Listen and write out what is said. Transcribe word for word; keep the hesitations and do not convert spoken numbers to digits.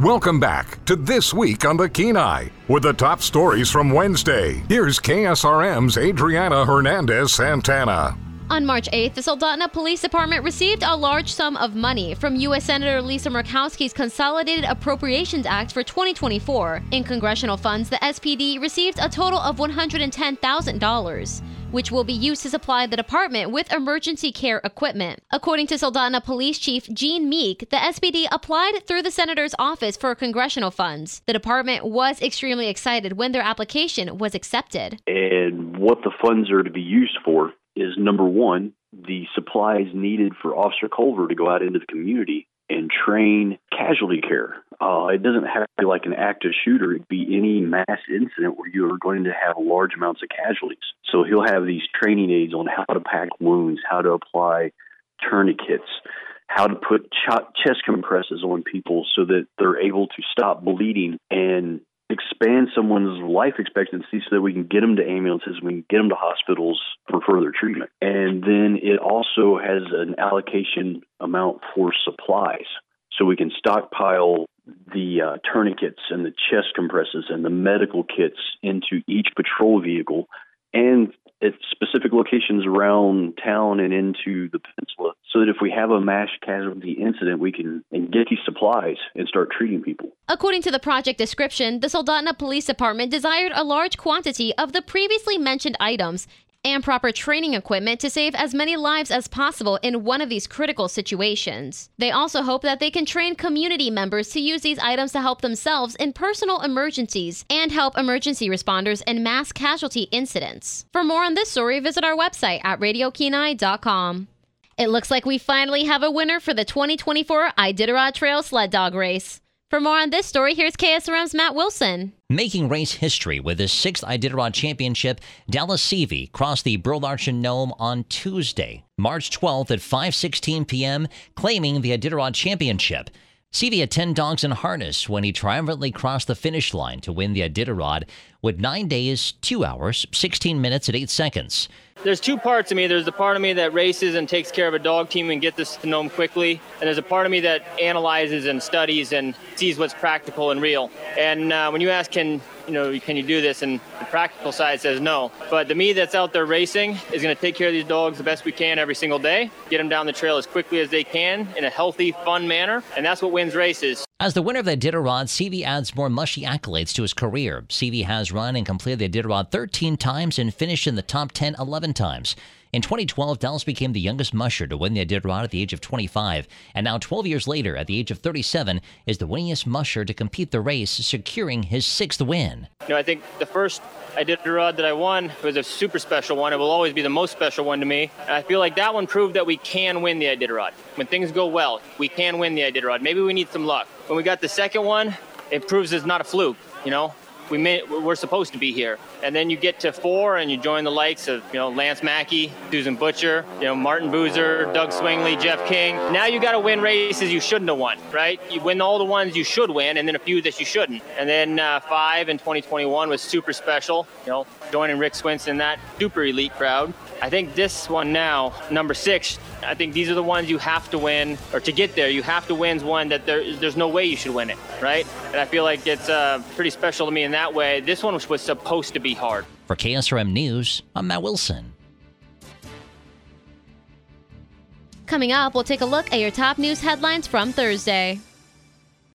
Welcome back to This Week on the Kenai with the top stories from Wednesday. Here's K S R M's Adriana Hernandez Santana. On March eighth, the Soldotna Police Department received a large sum of money from U S Senator Lisa Murkowski's Consolidated Appropriations Act for twenty twenty-four. In congressional funds, the S P D received a total of one hundred ten thousand dollars, which will be used to supply the department with emergency care equipment. According to Soldotna Police Chief Gene Meek, the S P D applied through the senator's office for congressional funds. The department was extremely excited when their application was accepted. And what the funds are to be used for is, number one, the supplies needed for Officer Culver to go out into the community and train casualty care. Uh, it doesn't have to be like an active shooter. It'd be any mass incident where you are going to have large amounts of casualties. So he'll have these training aids on how to pack wounds, how to apply tourniquets, how to put ch- chest compresses on people so that they're able to stop bleeding and expand someone's life expectancy so that we can get them to ambulances, we can get them to hospitals for further treatment. And then it also has an allocation amount for supplies. So we can stockpile the uh, tourniquets and the chest compresses and the medical kits into each patrol vehicle and at specific locations around town and into the peninsula, so that if we have a mass casualty incident, we can and get these supplies and start treating people. According to the project description, the Soldotna Police Department desired a large quantity of the previously mentioned items and proper training equipment to save as many lives as possible in one of these critical situations. They also hope that they can train community members to use these items to help themselves in personal emergencies and help emergency responders in mass casualty incidents. For more on this story, visit our website at radio kenai dot com. It looks like we finally have a winner for the twenty twenty-four Iditarod Trail Sled Dog Race. For more on this story, here's K S R M's Matt Wilson. Making race history with his sixth Iditarod Championship, Dallas Seavey crossed the Burl-Larsen Nome on Tuesday, March twelfth at five sixteen p.m., claiming the Iditarod Championship. Seavey had ten dogs in harness when he triumphantly crossed the finish line to win the Iditarod with nine days, two hours, sixteen minutes, and eight seconds. There's two parts of me. There's the part of me that races and takes care of a dog team and gets this to Nome quickly. And there's a part of me that analyzes and studies and sees what's practical and real. And uh, when you ask, can you know, can you do this? And the practical side says no. But the me that's out there racing is going to take care of these dogs the best we can every single day, get them down the trail as quickly as they can in a healthy, fun manner. And that's what wins races. As the winner of the Iditarod, Seavey adds more mushy accolades to his career. Seavey has run and completed the Iditarod thirteen times and finished in the top ten eleven times. In twenty twelve, Dallas became the youngest musher to win the Iditarod at the age of twenty-five, and now twelve years later, at the age of thirty-seven, is the winningest musher to compete the race, securing his sixth win. You know, I think the first Iditarod that I won was a super special one. It will always be the most special one to me. And I feel like that one proved that we can win the Iditarod. When things go well, we can win the Iditarod. Maybe we need some luck. When we got the second one, it proves it's not a fluke, you know? We may, we're supposed to be here. And then you get to four and you join the likes of, you know, Lance Mackey, Susan Butcher, you know, Martin Boozer, Doug Swingley, Jeff King. Now you got to win races you shouldn't have won, right? You win all the ones you should win and then a few that you shouldn't. And then uh, five in twenty twenty-one was super special, you know, joining Rick Swinson in that super elite crowd. I think this one now, number six, I think these are the ones you have to win, or to get there, you have to win one that there, there's no way you should win it, right? And I feel like it's uh, pretty special to me in that way. This one was supposed to be hard. For K S R M News, I'm Matt Wilson. Coming up, we'll take a look at your top news headlines from Thursday.